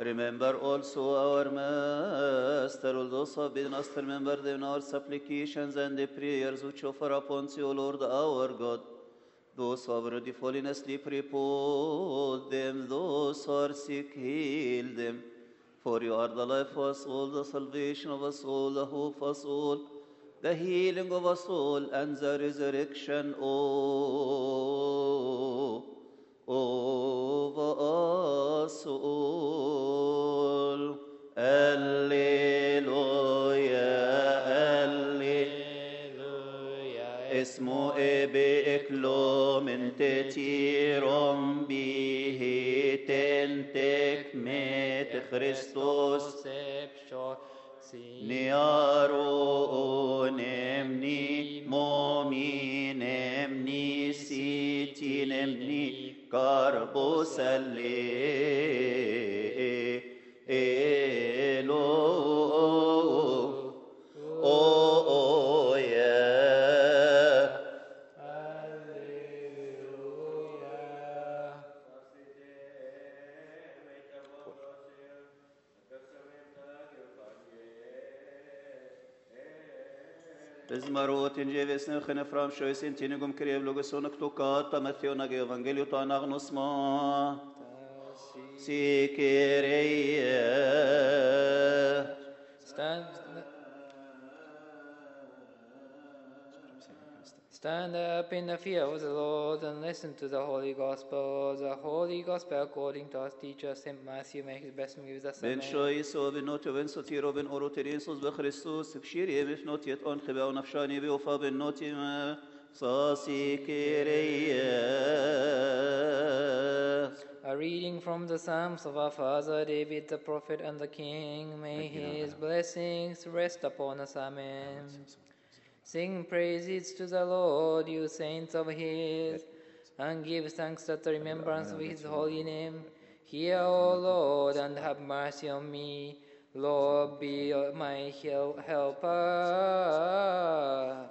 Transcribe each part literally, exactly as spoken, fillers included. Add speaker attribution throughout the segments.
Speaker 1: Remember also our Master, all those who have been us, remember them in our supplications and the prayers which offer upon you, O Lord our God. Those who have already fallen asleep, repose them. Those who are sick, heal them. For you are the life of us all, the salvation of us all, the hope of us all, the healing of us all, and the resurrection of us all. Alleluia, Alleluia. Esmo ebe eklo mentetirom bihi tentek met Christos Niaro nemni momi nemni siti nemni carbos alle elo o o yeah. Hallelujah. Izmarot in jevisne khne fram shoysin tinigum krev logosonak tokat tamathona ge evangelio to anagnusma Sikiriya.
Speaker 2: Stand, stand up in the fear of the Lord and listen to the Holy Gospel. The Holy Gospel according to our teacher Saint Matthew. May his blessing be with us.
Speaker 1: Ben shoyiso ben noto ben sotiro ben oroterinsos be Christus bshiri mif notiet on khiba u nafshani be ufa ben notim sasikiriya.
Speaker 2: A reading from the Psalms of our father David the prophet and the king. May his blessings rest upon us. Amen. Sing praises to the Lord, you saints of his, and give thanks at the remembrance of his holy name. Hear, O Lord, and have mercy on me. Lord, be my helper.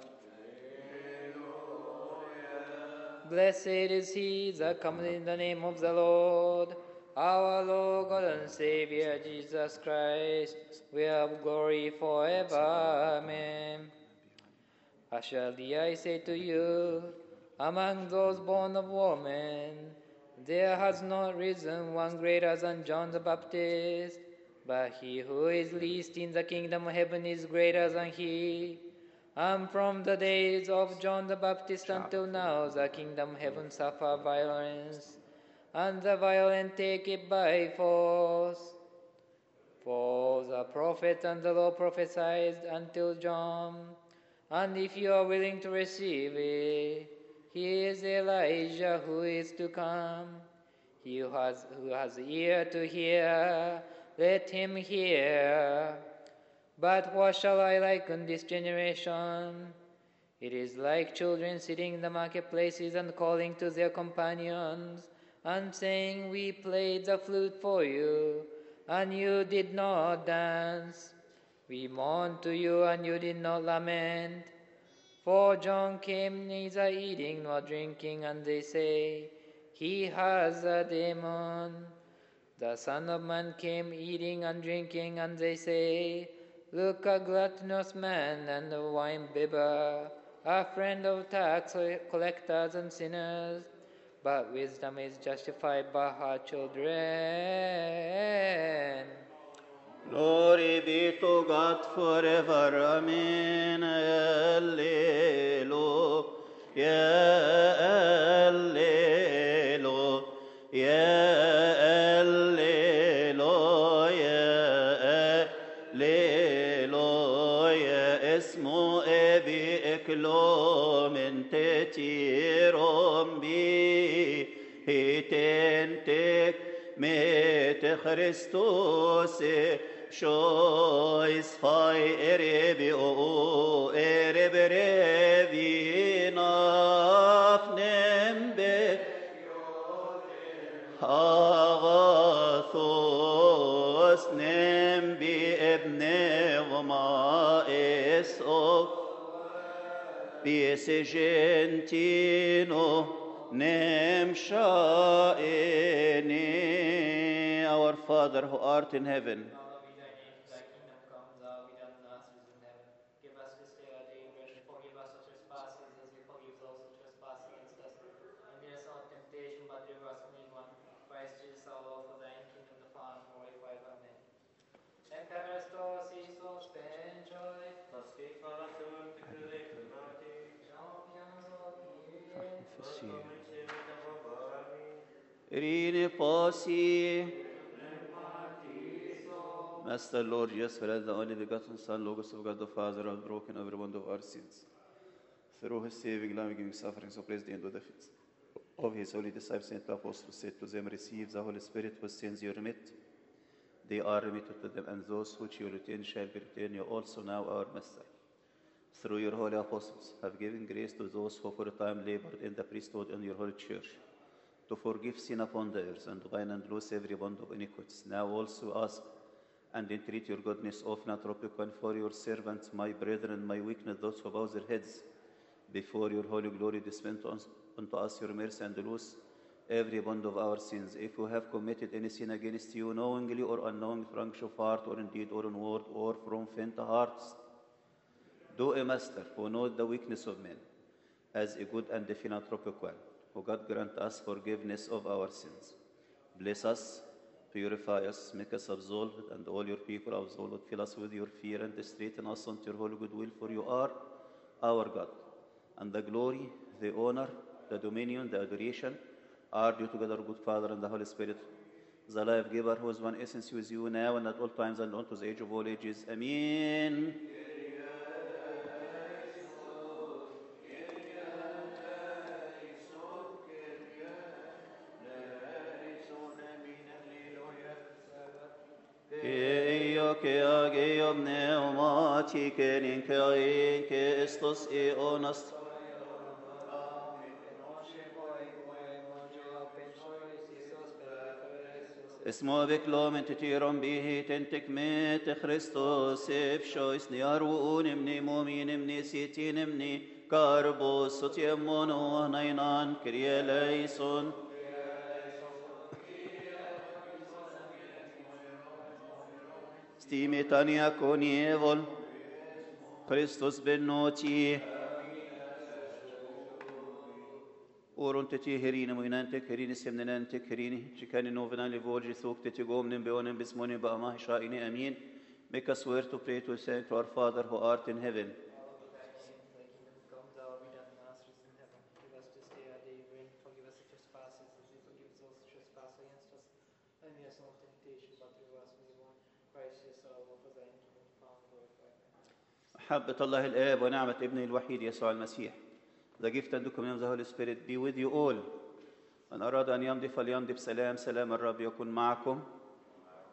Speaker 2: Blessed is he that cometh in the name of the Lord. Our Lord God and Savior Jesus Christ, we have glory forever. Amen. Assuredly I say to you, among those born of woman, there has not risen one greater than John the Baptist, but he who is least in the kingdom of heaven is greater than he. And from the days of John the Baptist until now, the kingdom of heaven suffer violence, and the violent take it by force. For the prophets and the law prophesied until John, and if you are willing to receive it, he is Elijah who is to come. He who has, who has ear to hear, let him hear. But what shall I liken this generation? It is like children sitting in the marketplaces and calling to their companions, and saying, we played the flute for you, and you did not dance. We mourned to you, and you did not lament. For John came neither eating nor drinking, and they say, he has a demon. The Son of Man came eating and drinking, and they say, look, a gluttonous man and a wine bibber, a friend of tax collectors and sinners. But wisdom is justified by her children.
Speaker 1: Glory be to God forever. Amen. Alleluia. Alleluia. Alleluia. Alleluia. Esmo ebi eklo mentetirom bi hitentek met Christus shois fai erebi o erebe revi nafnem be agathos nem bi ebne vma eso bi esgentino nem shaeni. Our Father who art in heaven.
Speaker 2: Hallowed be thy name, thy kingdom come, thy will be done on earth as it is in heaven. Give us this day our daily bread, and forgive us our trespasses, as we forgive those who trespass against us. And lead us not into temptation, but deliver us from evil. Christ Jesus our Lord, for thine kingdom, the power, and glory forever. Amen. Eucharistos Iisus Penchoi,
Speaker 1: Irene Posi. Master Lord Jesus, for as the only begotten Son, Logos of God the Father, has broken every one of our sins. Through his saving, life-giving suffering, so praise the end of the feast of his holy disciples, Saint Apostles, said to them, receive the Holy Spirit, whose sins you remit. They are remitted to them, and those which you retain shall be retained. You also now, our Master, through your holy apostles, have given grace to those who for a time labored in the priesthood in your holy church, to forgive sin upon the earth, and to bind and loose every bond of iniquities. Now also ask and entreat your goodness of Philanthropic for your servants, my brethren, my weakness, those who bow their heads before your holy glory, dispense unto us your mercy and loose every bond of our sins. If we have committed any sin against you, knowingly or unknowingly, from anxious of heart, or in deed, or in word, or from faint hearts, do a Master, who knows the weakness of men, as a good and a philanthropic one, who God grant us forgiveness of our sins. Bless us, purify us, make us absolved, and all your people absolved. Fill us with your fear and straighten us unto your holy goodwill, for you are our God. And the glory, the honor, the dominion, the adoration are due together, good Father, and the Holy Spirit, the life giver, who is one essence with you now and at all times and unto the age of all ages. Amen. Ke age pneumati kenin kein ke estos eonas. اسمو بكلوم تتيرون به تنتك ميت خريستوس افشويس نيارون مني مومين مني سيتين مني كاربوس ستيمونو نينان كرياليسون ستيمي تانيا كونيفول خريستوس بنوتي Orun teti herine muinante kerini semnenante kerini chikani novena levolgi thok teti gomnen beonen bismoni ba ma shaini amin. Make us swear to pray to say to our Father who art in heaven. محبة الله الآب ونعمة ابنه الوحيد يسوع المسيح. The gift and the communion of the Holy Spirit be with you all. من أراد أن يمضي فليمضي بسلام. سلام الرب يكون معكم.